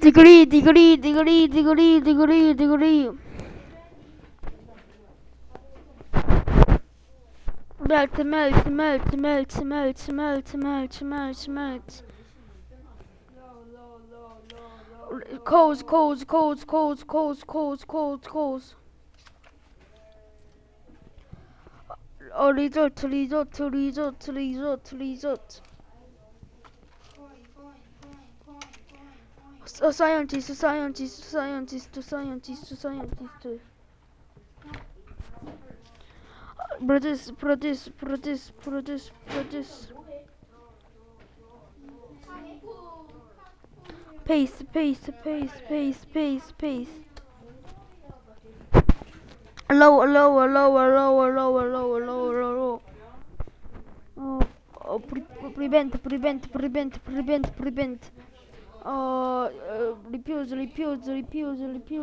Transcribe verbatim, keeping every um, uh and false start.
Degree, degree, degree, degree, degree, degree. Melt, melt, melt, melt, melt, melt, melt, melt, melt. Coals, coals, coals, coals, coals, coals, coals, coals. Oh, resort, resort, resort, resort, resort. A scientist, a scientist, a scientist, a scientist, a scientist. Produce, produce, produce, produce, produce. Pace, pace, pace, pace, pace, pace. Lower, lower, lower, lower, lower, lower, lower, lower. Oh, oh pre prevent, prevent, prevent, prevent, prevent. Uh, uh, refuse, refuse, refuse, refuse.